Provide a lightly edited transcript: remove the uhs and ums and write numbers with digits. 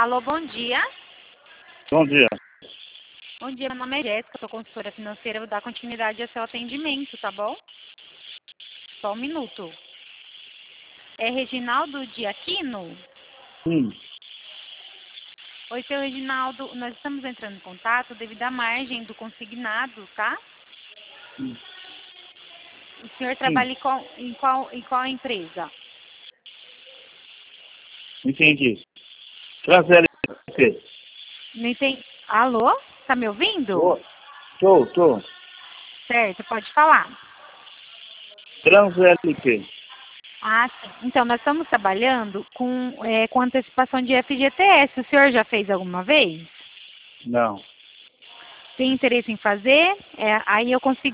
Alô, bom dia. Bom dia. Bom dia, meu nome é Jéssica, sou consultora financeira, vou dar continuidade ao seu atendimento, tá bom? Só um minuto. É Reginaldo de Aquino? Sim. Oi, seu Reginaldo, nós estamos entrando em contato devido à margem do consignado, tá? Sim. O senhor trabalha em qual empresa? Entendi. Transfere o quê? Não entendi. Alô? Tá me ouvindo? Tô. Certo, pode falar. Transfere o quê? Ah, sim. Então, nós estamos trabalhando com antecipação de FGTS. O senhor já fez alguma vez? Não. Tem interesse em fazer? Aí eu consigo